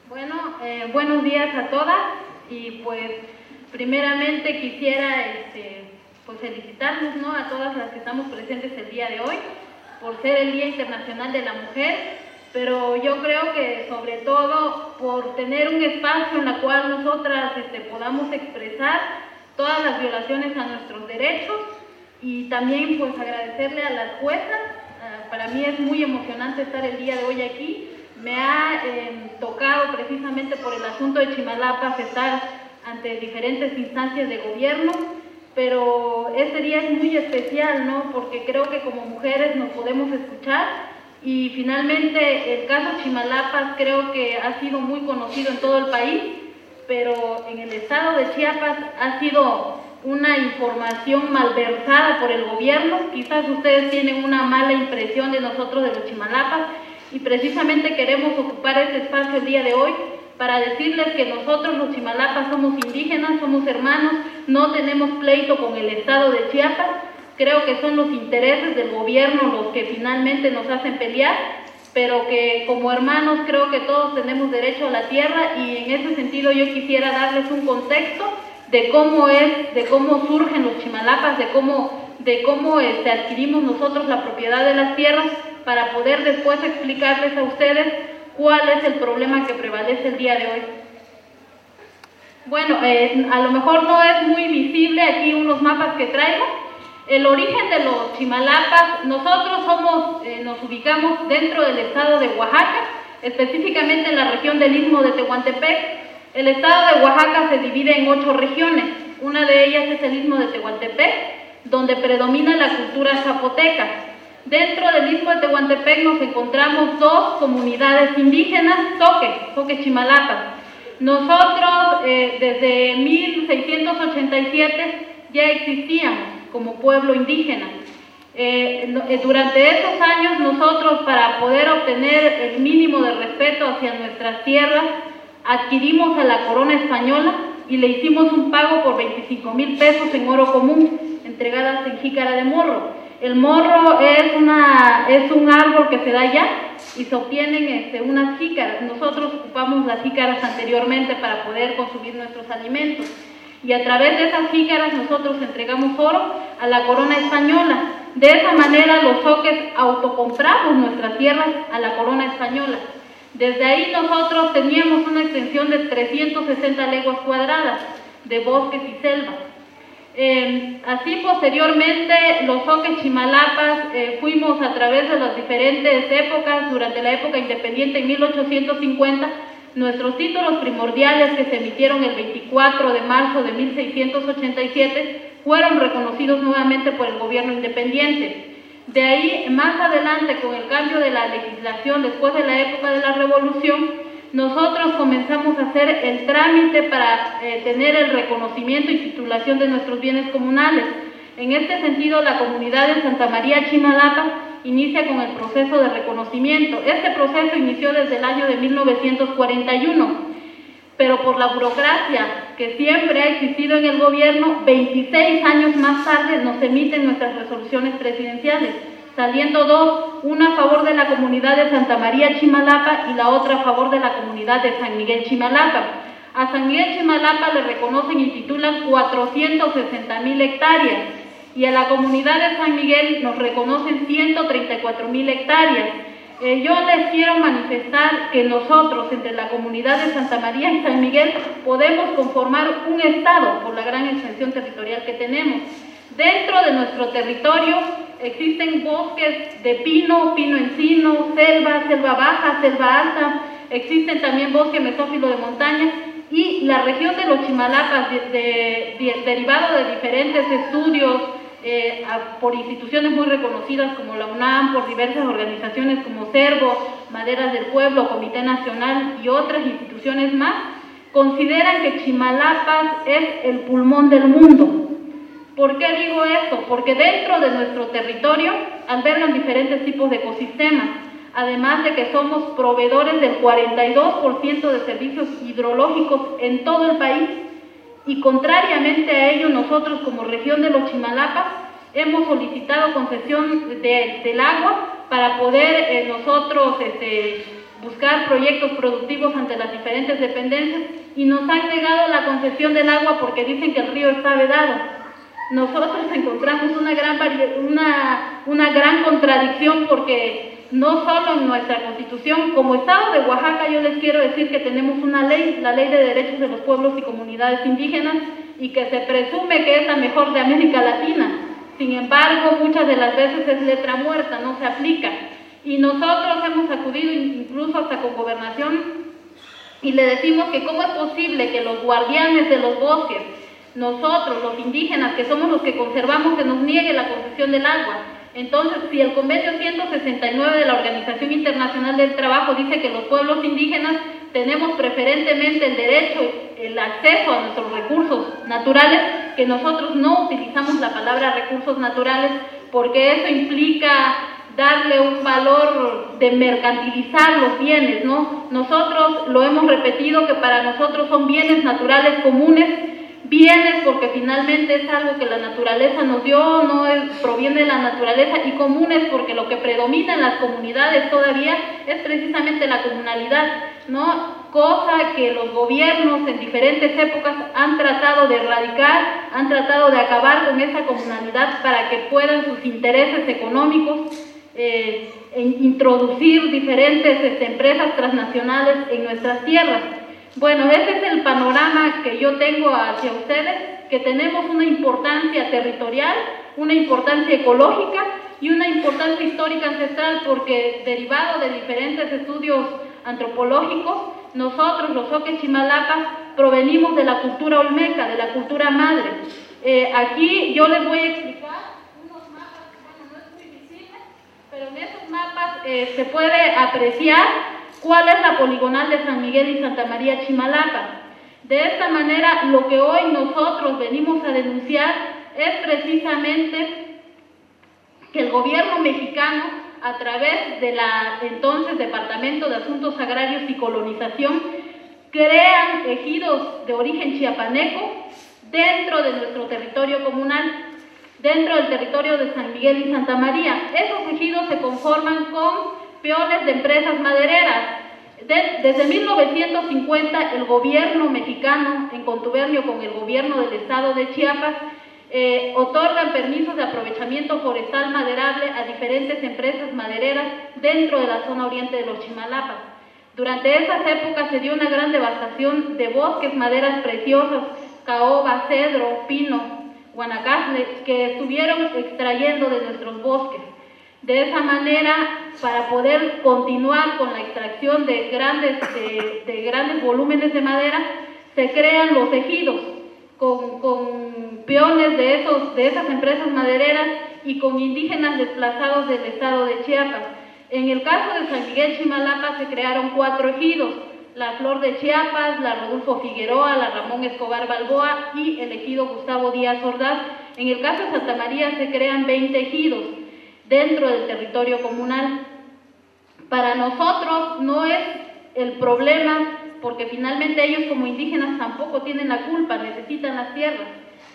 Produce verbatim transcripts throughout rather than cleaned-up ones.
Bueno, eh, buenos días a todas y pues primeramente quisiera este, pues felicitarnos, ¿no?, a todas las que estamos presentes el día de hoy por ser el Día Internacional de la Mujer, pero yo creo que sobre todo por tener un espacio en el cual nosotras este, podamos expresar todas las violaciones a nuestros derechos y también pues agradecerle a las juezas. Uh, para mí es muy emocionante estar el día de hoy aquí. Me ha eh, tocado precisamente por el asunto de Chimalapas estar ante diferentes instancias de gobierno, pero este día es muy especial, ¿no?, porque creo que como mujeres nos podemos escuchar y finalmente el caso Chimalapas creo que ha sido muy conocido en todo el país, pero en el estado de Chiapas ha sido una información malversada por el gobierno. Quizás ustedes tienen una mala impresión de nosotros de los Chimalapas, y precisamente queremos ocupar este espacio el día de hoy para decirles que nosotros los Chimalapas somos indígenas, somos hermanos, no tenemos pleito con el estado de Chiapas. Creo que son los intereses del gobierno los que finalmente nos hacen pelear, pero que como hermanos creo que todos tenemos derecho a la tierra, y en ese sentido yo quisiera darles un contexto de cómo es, de cómo surgen los Chimalapas, de cómo, de cómo este, adquirimos nosotros la propiedad de las tierras, para poder después explicarles a ustedes cuál es el problema que prevalece el día de hoy. Bueno, eh, a lo mejor no es muy visible aquí unos mapas que traigo. El origen de los Chimalapas, nosotros somos, eh, nos ubicamos dentro del estado de Oaxaca, específicamente en la región del Istmo de Tehuantepec. El estado de Oaxaca se divide en ocho regiones. Una de ellas es el Istmo de Tehuantepec, donde predomina la cultura zapoteca. Dentro del Istmo de Tehuantepec nos encontramos dos comunidades indígenas, Zoque, Zoque Chimalapas. Nosotros eh, desde mil seiscientos ochenta y siete ya existíamos como pueblo indígena. Eh, durante esos años nosotros, para poder obtener el mínimo de respeto hacia nuestras tierras, adquirimos a la corona española y le hicimos un pago por veinticinco mil pesos en oro común, entregadas en jícara de morro. El morro es, una, es un árbol que se da allá y se obtienen este, unas jícaras. Nosotros ocupamos las jícaras anteriormente para poder consumir nuestros alimentos, y a través de esas jícaras nosotros entregamos oro a la corona española. De esa manera los zoques autocompramos nuestras tierras a la corona española. Desde ahí nosotros teníamos una extensión de trescientas sesenta leguas cuadradas de bosques y selvas. Eh, así posteriormente los Zoques Chimalapas eh, fuimos a través de las diferentes épocas. Durante la época independiente en mil ochocientos cincuenta, nuestros títulos primordiales, que se emitieron el veinticuatro de marzo de mil seiscientos ochenta y siete, fueron reconocidos nuevamente por el gobierno independiente. De ahí, más adelante, con el cambio de la legislación después de la época de la revolución, nosotros comenzamos a hacer el trámite para eh, tener el reconocimiento y titulación de nuestros bienes comunales. En este sentido, la comunidad de Santa María Chimalapa inicia con el proceso de reconocimiento. Este proceso inició desde el año de mil novecientos cuarenta y uno, pero por la burocracia que siempre ha existido en el gobierno, veintiséis años más tarde nos emiten nuestras resoluciones presidenciales, saliendo dos, una a favor de la comunidad de Santa María Chimalapa y la otra a favor de la comunidad de San Miguel Chimalapa. A San Miguel Chimalapa le reconocen y titulan cuatrocientas sesenta mil hectáreas, y a la comunidad de San Miguel nos reconocen ciento treinta y cuatro mil hectáreas. Eh, yo les quiero manifestar que nosotros, entre la comunidad de Santa María y San Miguel, podemos conformar un estado por la gran extensión territorial que tenemos. Dentro de nuestro territorio existen bosques de pino, pino encino, selva, selva baja, selva alta, existen también bosque mesófilo de montaña, y la región de los Chimalapas, de, de, de, derivado de diferentes estudios eh, a, por instituciones muy reconocidas como la UNAM, por diversas organizaciones como Cervo, Maderas del Pueblo, Comité Nacional y otras instituciones más, consideran que Chimalapas es el pulmón del mundo. ¿Por qué digo esto? Porque dentro de nuestro territorio albergan diferentes tipos de ecosistemas, además de que somos proveedores del cuarenta y dos por ciento de servicios hidrológicos en todo el país, y contrariamente a ello, nosotros como región de los Chimalapas hemos solicitado concesión de, del agua para poder eh, nosotros este, buscar proyectos productivos ante las diferentes dependencias y nos han negado la concesión del agua porque dicen que el río está vedado. Nosotros encontramos una gran, una, una gran contradicción porque no solo en nuestra Constitución, como Estado de Oaxaca, yo les quiero decir que tenemos una ley, la Ley de Derechos de los Pueblos y Comunidades Indígenas, y que se presume que es la mejor de América Latina. Sin embargo, muchas de las veces es letra muerta, no se aplica. Y nosotros hemos acudido incluso hasta con Gobernación y le decimos que cómo es posible que los guardianes de los bosques, nosotros, los indígenas, que somos los que conservamos, se nos niegue la concesión del agua. Entonces, si el convenio ciento sesenta y nueve de la Organización Internacional del Trabajo dice que los pueblos indígenas tenemos preferentemente el derecho, el acceso a nuestros recursos naturales, que nosotros no utilizamos la palabra recursos naturales porque eso implica darle un valor de mercantilizar los bienes, ¿no? Nosotros lo hemos repetido que para nosotros son bienes naturales comunes, bienes porque finalmente es algo que la naturaleza nos dio, no es, proviene de la naturaleza, y comunes porque lo que predomina en las comunidades todavía es precisamente la comunalidad, ¿no? Cosa que los gobiernos en diferentes épocas han tratado de erradicar, han tratado de acabar con esa comunalidad para que puedan sus intereses económicos eh, introducir diferentes este, empresas transnacionales en nuestras tierras. Bueno, ese es el panorama que yo tengo hacia ustedes, que tenemos una importancia territorial, una importancia ecológica y una importancia histórica ancestral, porque derivado de diferentes estudios antropológicos, nosotros, los Zoques Chimalapas, provenimos de la cultura olmeca, de la cultura madre. Eh, aquí yo les voy a explicar unos mapas, bueno, no es muy visible, pero en esos mapas eh, se puede apreciar cuál es la poligonal de San Miguel y Santa María Chimalapa. De esta manera, lo que hoy nosotros venimos a denunciar es precisamente que el gobierno mexicano, a través de la entonces Departamento de Asuntos Agrarios y Colonización, crean ejidos de origen chiapaneco dentro de nuestro territorio comunal, dentro del territorio de San Miguel y Santa María. Esos ejidos se conforman con peones de empresas madereras. De, desde mil novecientos cincuenta, el gobierno mexicano, en contubernio con el gobierno del estado de Chiapas, eh, otorgan permisos de aprovechamiento forestal maderable a diferentes empresas madereras dentro de la zona oriente de los Chimalapas. Durante esas épocas se dio una gran devastación de bosques, maderas preciosas, caoba, cedro, pino, guanacaste, que estuvieron extrayendo de nuestros bosques. De esa manera, para poder continuar con la extracción de grandes, de, de grandes volúmenes de madera, se crean los ejidos con, con peones de, esos, de esas empresas madereras y con indígenas desplazados del estado de Chiapas. En el caso de San Miguel Chimalapa se crearon cuatro ejidos: la Flor de Chiapas, la Rodolfo Figueroa, la Ramón Escobar Balboa y el ejido Gustavo Díaz Ordaz. En el caso de Santa María se crean veinte ejidos dentro del territorio comunal. Para nosotros no es el problema, porque finalmente ellos como indígenas tampoco tienen la culpa, necesitan las tierras,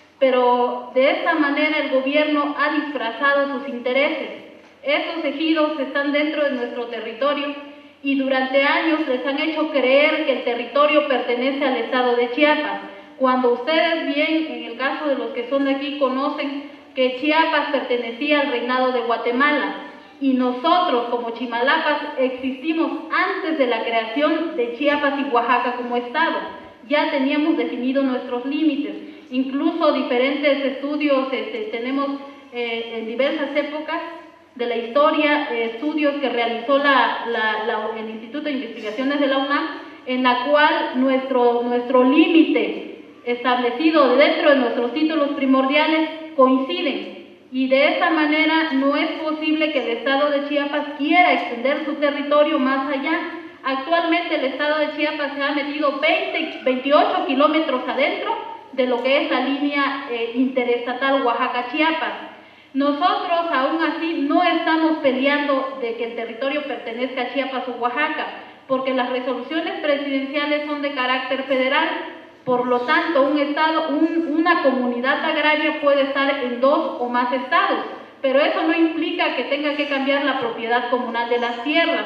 pero de esta manera el gobierno ha disfrazado sus intereses. Esos ejidos están dentro de nuestro territorio y durante años les han hecho creer que el territorio pertenece al estado de Chiapas, cuando ustedes bien, en el caso de los que son de aquí, conocen que Chiapas pertenecía al reinado de Guatemala y nosotros como Chimalapas existimos antes de la creación de Chiapas y Oaxaca como estado. Ya teníamos definidos nuestros límites, incluso diferentes estudios este, tenemos eh, en diversas épocas de la historia, eh, estudios que realizó la, la, la, el Instituto de Investigaciones de la UNAM, en la cual nuestro, nuestro límite establecido dentro de nuestros títulos primordiales coinciden, y de esta manera no es posible que el estado de Chiapas quiera extender su territorio más allá. Actualmente el estado de Chiapas se ha metido veinte, veintiocho kilómetros adentro de lo que es la línea eh, interestatal Oaxaca-Chiapas. Nosotros aún así no estamos peleando de que el territorio pertenezca a Chiapas o Oaxaca, porque las resoluciones presidenciales son de carácter federal. Por lo tanto, un estado, un, una comunidad agraria puede estar en dos o más estados, pero eso no implica que tenga que cambiar la propiedad comunal de las tierras.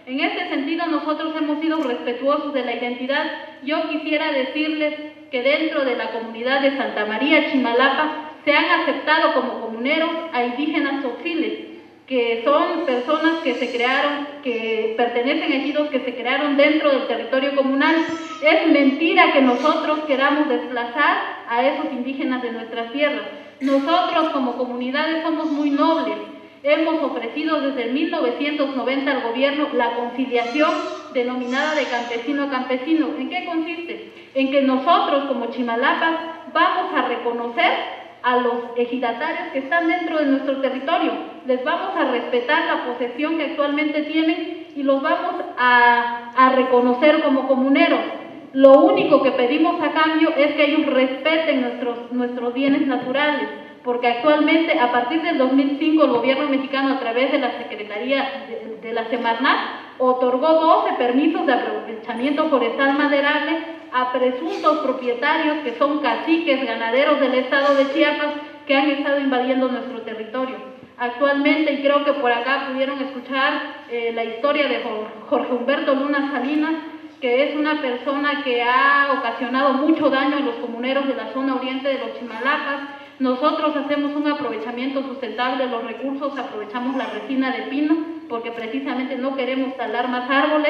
En este sentido, nosotros hemos sido respetuosos de la identidad. Yo quisiera decirles que dentro de la comunidad de Santa María Chimalapa se han aceptado como comuneros a indígenas tzotziles, que son personas que se crearon, que pertenecen a ejidos que se crearon dentro del territorio comunal. Es mentira que nosotros queramos desplazar a esos indígenas de nuestras tierras. Nosotros como comunidades somos muy nobles. Hemos ofrecido desde mil novecientos noventa al gobierno la conciliación denominada de campesino a campesino. ¿En qué consiste? En que nosotros como Chimalapas vamos a reconocer a los ejidatarios que están dentro de nuestro territorio. Les vamos a respetar la posesión que actualmente tienen y los vamos a, a reconocer como comuneros. Lo único que pedimos a cambio es que ellos respeten nuestros, nuestros bienes naturales, porque actualmente, a partir del dos mil cinco, el gobierno mexicano, a través de la Secretaría de, de la Semarnat, otorgó doce permisos de aprovechamiento forestal maderable a presuntos propietarios que son caciques ganaderos del estado de Chiapas que han estado invadiendo nuestro territorio. Actualmente, y creo que por acá pudieron escuchar eh, la historia de Jorge Humberto Luna Salinas, que es una persona que ha ocasionado mucho daño a los comuneros de la zona oriente de los Chimalapas. Nosotros hacemos un aprovechamiento sustentable de los recursos, aprovechamos la resina de pino, porque precisamente no queremos talar más árboles.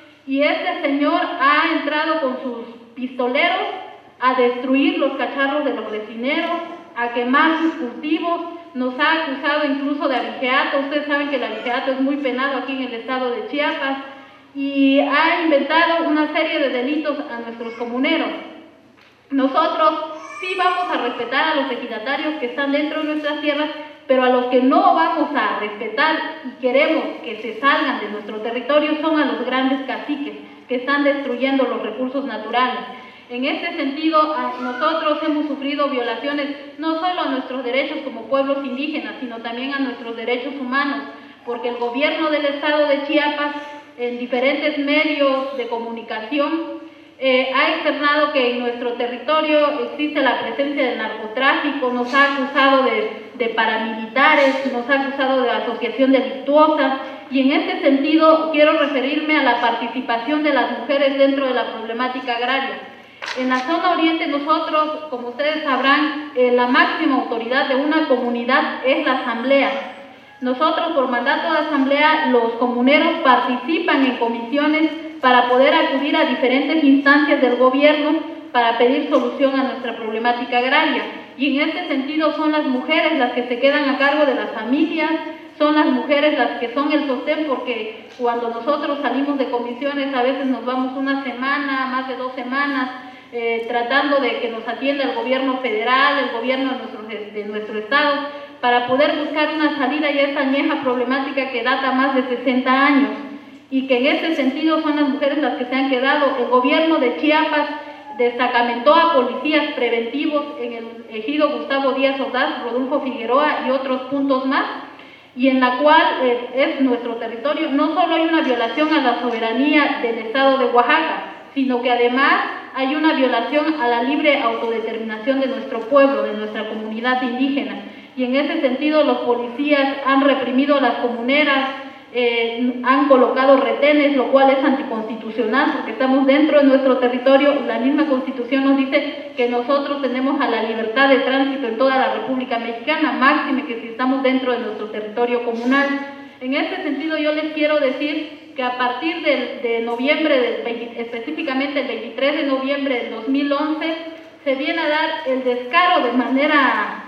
Y este señor ha entrado con sus pistoleros a destruir los cacharros de los resineros, a quemar sus cultivos, nos ha acusado incluso de abigeato. Ustedes saben que el abigeato es muy penado aquí en el estado de Chiapas, y ha inventado una serie de delitos a nuestros comuneros. Nosotros sí vamos a respetar a los ejidatarios que están dentro de nuestras tierras, pero a los que no vamos a respetar y queremos que se salgan de nuestro territorio son a los grandes caciques que están destruyendo los recursos naturales. En este sentido, nosotros hemos sufrido violaciones no solo a nuestros derechos como pueblos indígenas, sino también a nuestros derechos humanos, porque el gobierno del estado de Chiapas, en diferentes medios de comunicación, Eh, ha externado que en nuestro territorio existe la presencia del narcotráfico, nos ha acusado de, de paramilitares, nos ha acusado de asociación delictuosa, y en este sentido quiero referirme a la participación de las mujeres dentro de la problemática agraria. En la zona oriente nosotros, como ustedes sabrán, eh, la máxima autoridad de una comunidad es la asamblea. Nosotros, por mandato de asamblea, los comuneros participan en comisiones para poder acudir a diferentes instancias del gobierno para pedir solución a nuestra problemática agraria. Y en este sentido son las mujeres las que se quedan a cargo de las familias, son las mujeres las que son el sostén, porque cuando nosotros salimos de comisiones a veces nos vamos una semana, más de dos semanas, eh, tratando de que nos atienda el gobierno federal, el gobierno de nuestro, de nuestro estado, para poder buscar una salida a esta añeja problemática que data más de sesenta años. Y que en ese sentido son las mujeres las que se han quedado. El gobierno de Chiapas destacamentó a policías preventivos en el ejido Gustavo Díaz Ordaz, Rodolfo Figueroa y otros puntos más, y en la cual eh, es nuestro territorio. No solo hay una violación a la soberanía del estado de Oaxaca, sino que además hay una violación a la libre autodeterminación de nuestro pueblo, de nuestra comunidad indígena. Y en ese sentido los policías han reprimido a las comuneras, Eh, han colocado retenes, lo cual es anticonstitucional porque estamos dentro de nuestro territorio. La misma Constitución nos dice que nosotros tenemos a la libertad de tránsito en toda la República Mexicana, máxime que si estamos dentro de nuestro territorio comunal. En este sentido yo les quiero decir que a partir del, de noviembre, del veinte, específicamente el veintitrés de noviembre del dos mil once, se viene a dar el descaro de manera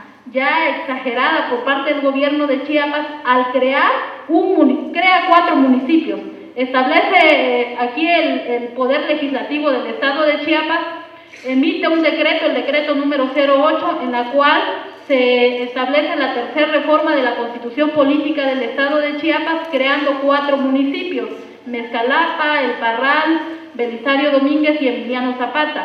ya exagerada por parte del gobierno de Chiapas al crear un crea cuatro municipios. Establece eh, aquí el, el poder legislativo del estado de Chiapas, emite un decreto, el decreto número cero ocho, en la cual se establece la tercera reforma de la Constitución Política del estado de Chiapas, creando cuatro municipios: Mezcalapa, El Parral, Belisario Domínguez y Emiliano Zapata.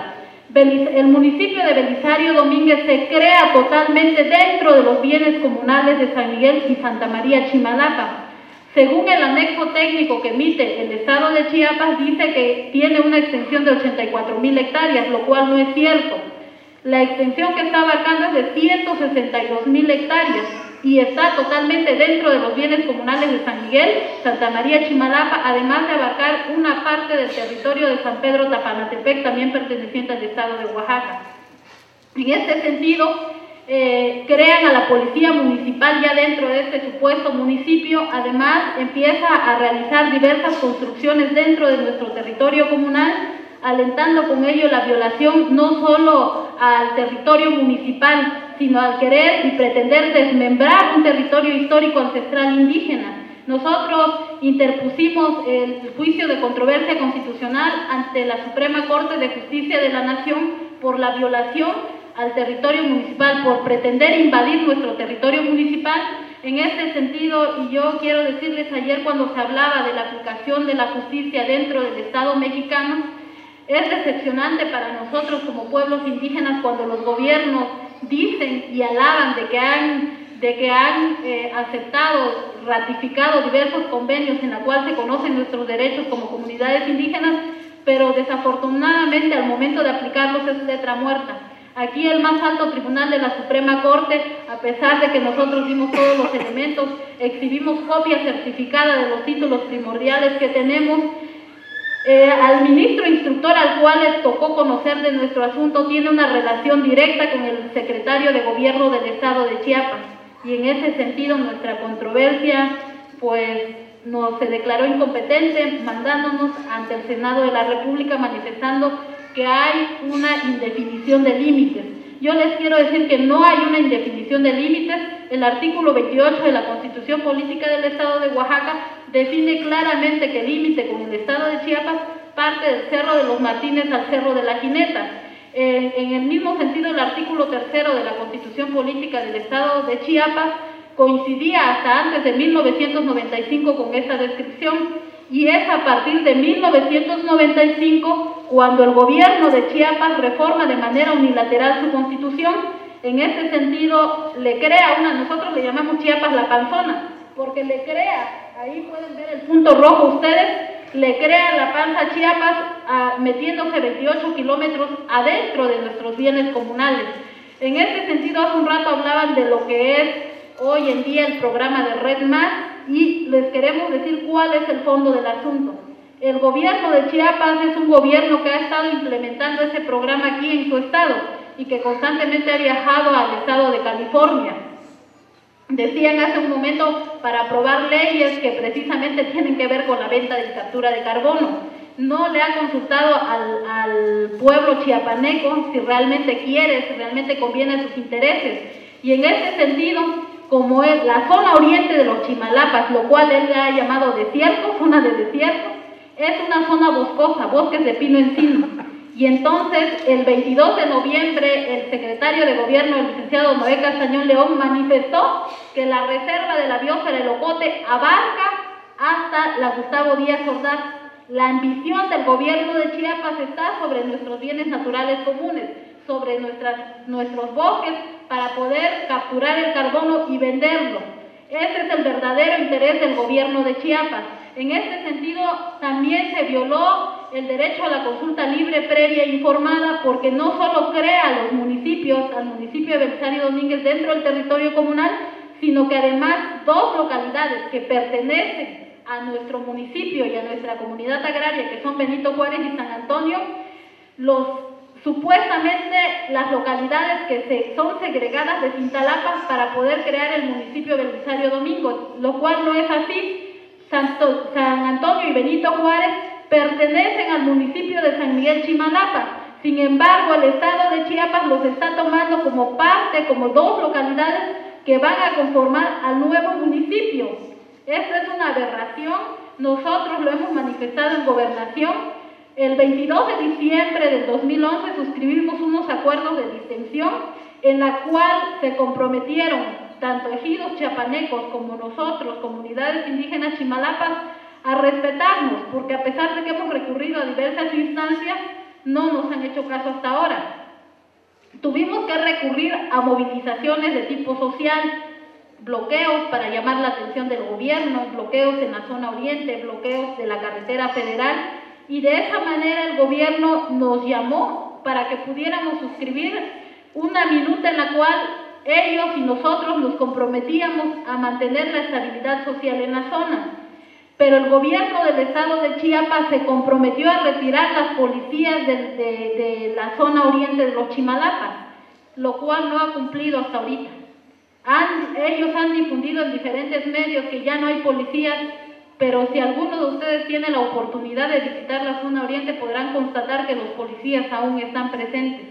El municipio de Belisario Domínguez se crea totalmente dentro de los bienes comunales de San Miguel y Santa María Chimalapa. Según el anexo técnico que emite el estado de Chiapas, dice que tiene una extensión de ochenta y cuatro mil hectáreas, lo cual no es cierto. La extensión que está abarcando es de ciento sesenta y dos mil hectáreas. y está totalmente dentro de los bienes comunales de San Miguel, Santa María Chimalapa, además de abarcar una parte del territorio de San Pedro Tapanatepec, también perteneciente al estado de Oaxaca. En este sentido, eh, crean a la policía municipal ya dentro de este supuesto municipio, además empieza a realizar diversas construcciones dentro de nuestro territorio comunal, alentando con ello la violación no solo al territorio municipal, sino al querer y pretender desmembrar un territorio histórico ancestral indígena. Nosotros interpusimos el juicio de controversia constitucional ante la Suprema Corte de Justicia de la Nación por la violación al territorio municipal, por pretender invadir nuestro territorio municipal. En este sentido, y yo quiero decirles, ayer cuando se hablaba de la aplicación de la justicia dentro del Estado mexicano, es decepcionante para nosotros como pueblos indígenas cuando los gobiernos dicen y alaban de que han, de que han eh, aceptado, ratificado diversos convenios en los cuales se conocen nuestros derechos como comunidades indígenas, pero desafortunadamente al momento de aplicarlos es letra muerta. Aquí el más alto tribunal de la Suprema Corte, a pesar de que nosotros dimos todos los elementos, exhibimos copia certificada de los títulos primordiales que tenemos, Eh, al ministro instructor al cual le tocó conocer de nuestro asunto tiene una relación directa con el secretario de gobierno del estado de Chiapas, y en ese sentido nuestra controversia pues nos se declaró incompetente, mandándonos ante el Senado de la República manifestando que hay una indefinición de límites. Yo les quiero decir que no hay una indefinición de límites. El artículo veintiocho de la Constitución Política del Estado de Oaxaca define claramente que el límite con el Estado de Chiapas parte del Cerro de los Martínez al Cerro de la Jineta. Eh, en el mismo sentido, el artículo tercero de la Constitución Política del Estado de Chiapas coincidía hasta antes de mil novecientos noventa y cinco con esta descripción, y es a partir de mil novecientos noventa y cinco cuando el gobierno de Chiapas reforma de manera unilateral su constitución. En este sentido, le crea una, nosotros le llamamos Chiapas la panzona, porque le crea, ahí pueden ver el punto rojo ustedes, le crea la panza a Chiapas a, metiéndose veintiocho kilómetros adentro de nuestros bienes comunales. En este sentido, hace un rato hablaban de lo que es hoy en día el programa de Red Más, y les queremos decir cuál es el fondo del asunto. El gobierno de Chiapas es un gobierno que ha estado implementando ese programa aquí en su estado y que constantemente ha viajado al estado de California. Decían hace un momento para aprobar leyes que precisamente tienen que ver con la venta y captura de carbono. No le ha consultado al, al pueblo chiapaneco si realmente quiere, si realmente conviene a sus intereses. Y en ese sentido, como es la zona oriente de los Chimalapas, lo cual él le ha llamado desierto, zona de desierto, es una zona boscosa, bosques de pino encino. Y entonces, el veintidós de noviembre, el secretario de gobierno, el licenciado Noé Castañón León, manifestó que la reserva de la biosfera El Ocote abarca hasta la Gustavo Díaz Ordaz. La ambición del gobierno de Chiapas está sobre nuestros bienes naturales comunes, sobre nuestras, nuestros bosques, para poder capturar el carbono y venderlo. Ese es el verdadero interés del gobierno de Chiapas. En este sentido, también se violó el derecho a la consulta libre, previa e informada, porque no solo crea a los municipios, al municipio de Belisario Domínguez dentro del territorio comunal, sino que además dos localidades que pertenecen a nuestro municipio y a nuestra comunidad agraria, que son Benito Juárez y San Antonio, los supuestamente las localidades que se, son segregadas de Cintalapa para poder crear el municipio de Belisario Domínguez, lo cual no es así. Santo, San Antonio y Benito Juárez pertenecen al municipio de San Miguel Chimalapa. Sin embargo, el estado de Chiapas los está tomando como parte, como dos localidades que van a conformar al nuevo municipio. Esto es una aberración. Nosotros lo hemos manifestado en gobernación. El veintidós de diciembre del dos mil once suscribimos unos acuerdos de distensión en la cual se comprometieron tanto ejidos chiapanecos como nosotros, comunidades indígenas chimalapas, a respetarnos, porque a pesar de que hemos recurrido a diversas instancias, no nos han hecho caso hasta ahora. Tuvimos que recurrir a movilizaciones de tipo social, bloqueos para llamar la atención del gobierno, bloqueos en la zona oriente, bloqueos de la carretera federal, y de esa manera el gobierno nos llamó para que pudiéramos suscribir una minuta en la cual ellos y nosotros nos comprometíamos a mantener la estabilidad social en la zona, pero el gobierno del estado de Chiapas se comprometió a retirar las policías de, de, de la zona oriente de los Chimalapas, lo cual no ha cumplido hasta ahorita. Han, ellos han difundido en diferentes medios que ya no hay policías, pero si alguno de ustedes tiene la oportunidad de visitar la zona oriente podrán constatar que los policías aún están presentes.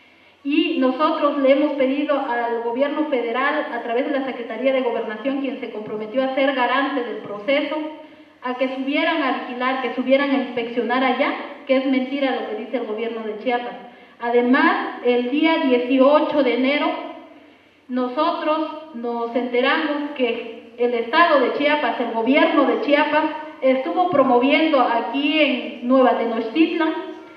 Y nosotros le hemos pedido al gobierno federal, a través de la Secretaría de Gobernación, quien se comprometió a ser garante del proceso, a que subieran a vigilar, que subieran a inspeccionar allá, que es mentira lo que dice el gobierno de Chiapas. Además, el día dieciocho de enero, nosotros nos enteramos que el estado de Chiapas, el gobierno de Chiapas, estuvo promoviendo aquí en Nueva Tenochtitlan,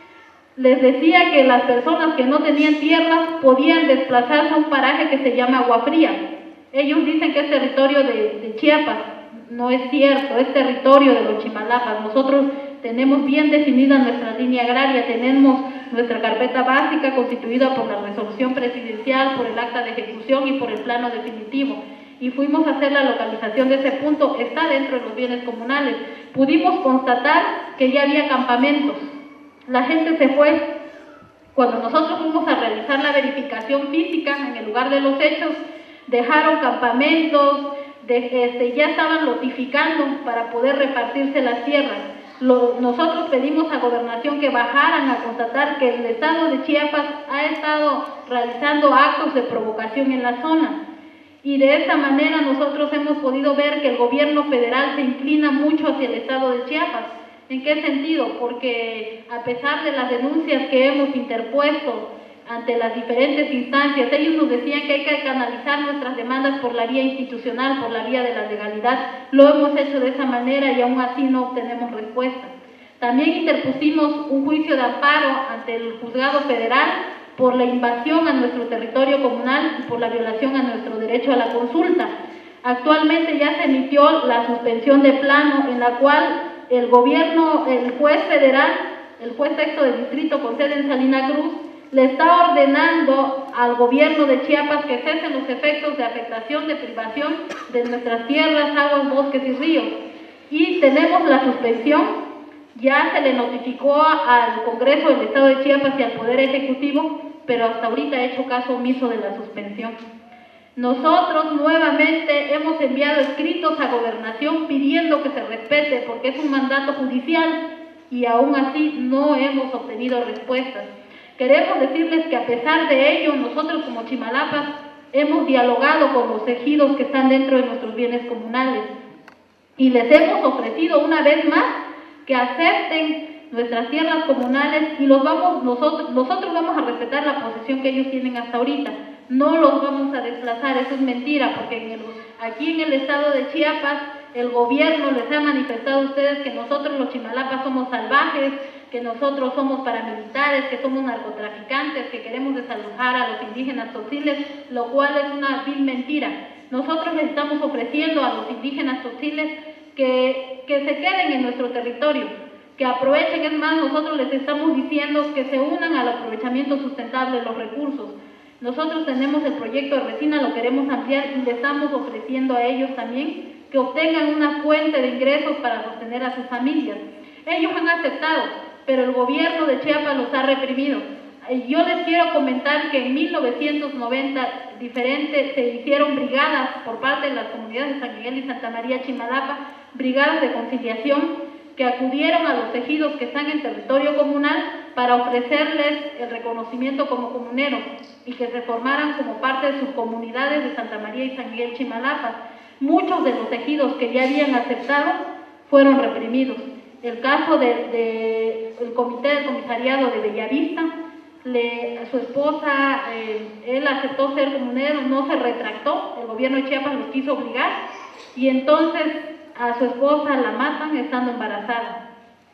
les decía que las personas que no tenían tierras podían desplazarse a un paraje que se llama Agua Fría. Ellos dicen que es territorio de, de Chiapas. No es cierto, es territorio de los Chimalapas. Nosotros tenemos bien definida nuestra línea agraria, tenemos nuestra carpeta básica constituida por la resolución presidencial, por el acta de ejecución y por el plano definitivo. Y fuimos a hacer la localización de ese punto, está dentro de los bienes comunales. Pudimos constatar que ya había campamentos. La gente se fue. Cuando nosotros fuimos a realizar la verificación física en el lugar de los hechos, dejaron campamentos, de, este, ya estaban lotificando para poder repartirse las tierras. Lo, nosotros pedimos a Gobernación que bajaran a constatar que el estado de Chiapas ha estado realizando actos de provocación en la zona. Y de esa manera nosotros hemos podido ver que el gobierno federal se inclina mucho hacia el estado de Chiapas. ¿En qué sentido? Porque a pesar de las denuncias que hemos interpuesto ante las diferentes instancias, ellos nos decían que hay que canalizar nuestras demandas por la vía institucional, por la vía de la legalidad. Lo hemos hecho de esa manera y aún así no obtenemos respuesta. También interpusimos un juicio de amparo ante el juzgado federal por la invasión a nuestro territorio comunal y por la violación a nuestro derecho a la consulta. Actualmente ya se emitió la suspensión de plano en la cual el gobierno, el juez federal, el juez sexto de distrito con sede en Salina Cruz, le está ordenando al gobierno de Chiapas que cesen los efectos de afectación, de privación de nuestras tierras, aguas, bosques y ríos. Y tenemos la suspensión, ya se le notificó al Congreso del Estado de Chiapas y al Poder Ejecutivo, pero hasta ahorita ha hecho caso omiso de la suspensión. Nosotros nuevamente hemos enviado escritos a Gobernación pidiendo que se respete porque es un mandato judicial y aún así no hemos obtenido respuestas. Queremos decirles que a pesar de ello, nosotros como Chimalapas hemos dialogado con los ejidos que están dentro de nuestros bienes comunales y les hemos ofrecido una vez más que acepten nuestras tierras comunales y los vamos, nosotros, nosotros vamos a respetar la posesión que ellos tienen hasta ahorita. No los vamos a desplazar, eso es mentira, porque en el, aquí en el estado de Chiapas el gobierno les ha manifestado a ustedes que nosotros los Chimalapas somos salvajes, que nosotros somos paramilitares, que somos narcotraficantes, que queremos desalojar a los indígenas tzotziltes, lo cual es una vil mentira. Nosotros les estamos ofreciendo a los indígenas tzotziltes que, que se queden en nuestro territorio, que aprovechen, es más, nosotros les estamos diciendo que se unan al aprovechamiento sustentable de los recursos. Nosotros tenemos el proyecto de resina, lo queremos ampliar y le estamos ofreciendo a ellos también que obtengan una fuente de ingresos para sostener a sus familias. Ellos han aceptado, pero el gobierno de Chiapas los ha reprimido. Yo les quiero comentar que en mil novecientos noventa diferentes se hicieron brigadas por parte de las comunidades de San Miguel y Santa María Chimalapa, brigadas de conciliación que acudieron a los ejidos que están en territorio comunal para ofrecerles el reconocimiento como comuneros y que se formaran como parte de sus comunidades de Santa María y San Miguel Chimalapa. Muchos de los ejidos que ya habían aceptado fueron reprimidos. El caso del de, de, comité del comisariado de Bellavista, le, su esposa, eh, él aceptó ser comunero, no se retractó, el gobierno de Chiapas los quiso obligar y entonces a su esposa la matan estando embarazada.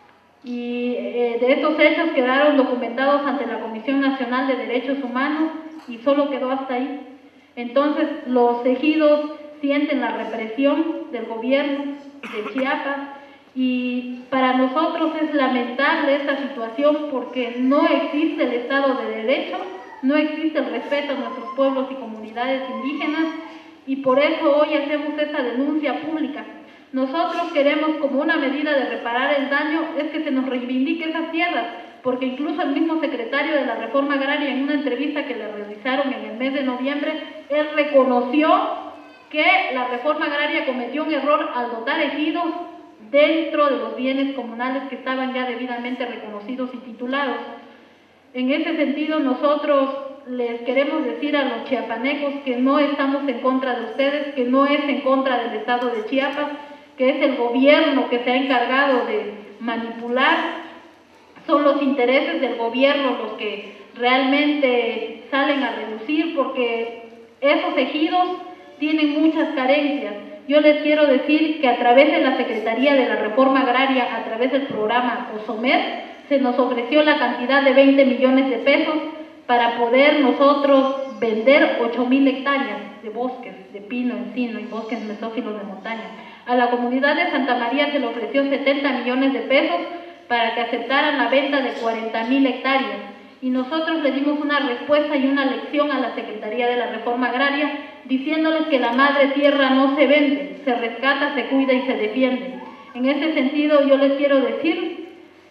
Y eh, de estos hechos quedaron documentados ante la Comisión Nacional de Derechos Humanos y solo quedó hasta ahí. Entonces los ejidos sienten la represión del gobierno de Chiapas y para nosotros es lamentable esta situación porque no existe el Estado de Derecho no existe el respeto a nuestros pueblos y comunidades indígenas y por eso hoy hacemos esta denuncia pública. Nosotros queremos, como una medida de reparar el daño, es que se nos reivindique esas tierras, porque incluso el mismo secretario de la Reforma Agraria, en una entrevista que le realizaron en el mes de noviembre, él reconoció que la Reforma Agraria cometió un error al dotar ejidos dentro de los bienes comunales que estaban ya debidamente reconocidos y titulados. En ese sentido, nosotros les queremos decir a los chiapanecos que no estamos en contra de ustedes, que no es en contra del Estado de Chiapas, que es el gobierno que se ha encargado de manipular. Son los intereses del gobierno los que realmente salen a reducir, porque esos ejidos tienen muchas carencias. Yo les quiero decir que a través de la Secretaría de la Reforma Agraria, a través del programa OSOMER, se nos ofreció la cantidad de veinte millones de pesos para poder nosotros vender ocho mil hectáreas de bosques, de pino, encino y bosques mesófilos de montaña. A la comunidad de Santa María se le ofreció setenta millones de pesos para que aceptaran la venta de cuarenta mil hectáreas. Y nosotros le dimos una respuesta y una lección a la Secretaría de la Reforma Agraria, diciéndoles que la madre tierra no se vende, se rescata, se cuida y se defiende. En ese sentido, yo les quiero decir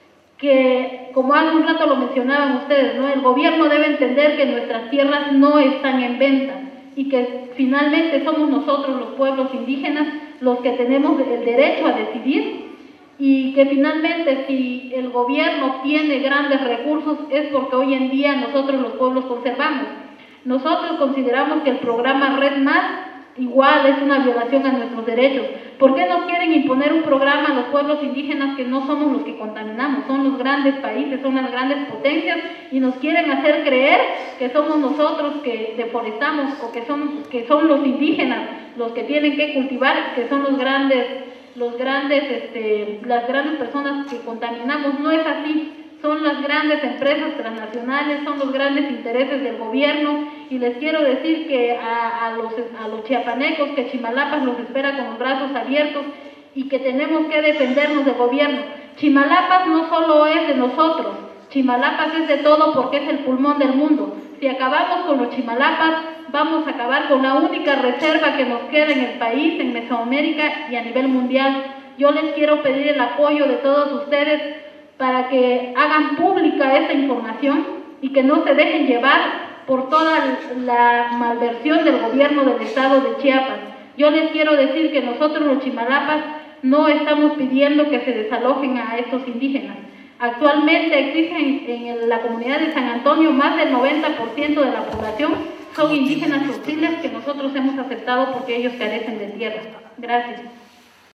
que, como hace un rato lo mencionaban ustedes, ¿no?, el gobierno debe entender que nuestras tierras no están en venta y que finalmente somos nosotros, los pueblos indígenas, los que tenemos el derecho a decidir, y que finalmente si el gobierno tiene grandes recursos es porque hoy en día nosotros los pueblos conservamos. Nosotros consideramos que el programa Red Más igual es una violación a nuestros derechos. ¿Por qué nos quieren imponer un programa a los pueblos indígenas que no somos los que contaminamos? Son los grandes países, son las grandes potencias y nos quieren hacer creer que somos nosotros que deforestamos o que son, que son los indígenas los que tienen que cultivar, que son los grandes los grandes, este, las grandes personas que contaminamos. No es así, son las grandes empresas transnacionales, son los grandes intereses del gobierno, y les quiero decir que a, a, los, a los chiapanecos que Chimalapas los espera con los brazos abiertos y que tenemos que defendernos del gobierno. Chimalapas no solo es de nosotros, Chimalapas es de todo porque es el pulmón del mundo. Si acabamos con los Chimalapas, vamos a acabar con la única reserva que nos queda en el país, en Mesoamérica y a nivel mundial. Yo les quiero pedir el apoyo de todos ustedes para que hagan pública esta información y que no se dejen llevar por toda la malversión del gobierno del estado de Chiapas. Yo les quiero decir que nosotros los Chimalapas no estamos pidiendo que se desalojen a estos indígenas. Actualmente existen en la comunidad de San Antonio más del noventa por ciento de la población son indígenas hostiles que nosotros hemos aceptado porque ellos carecen de tierra. Gracias.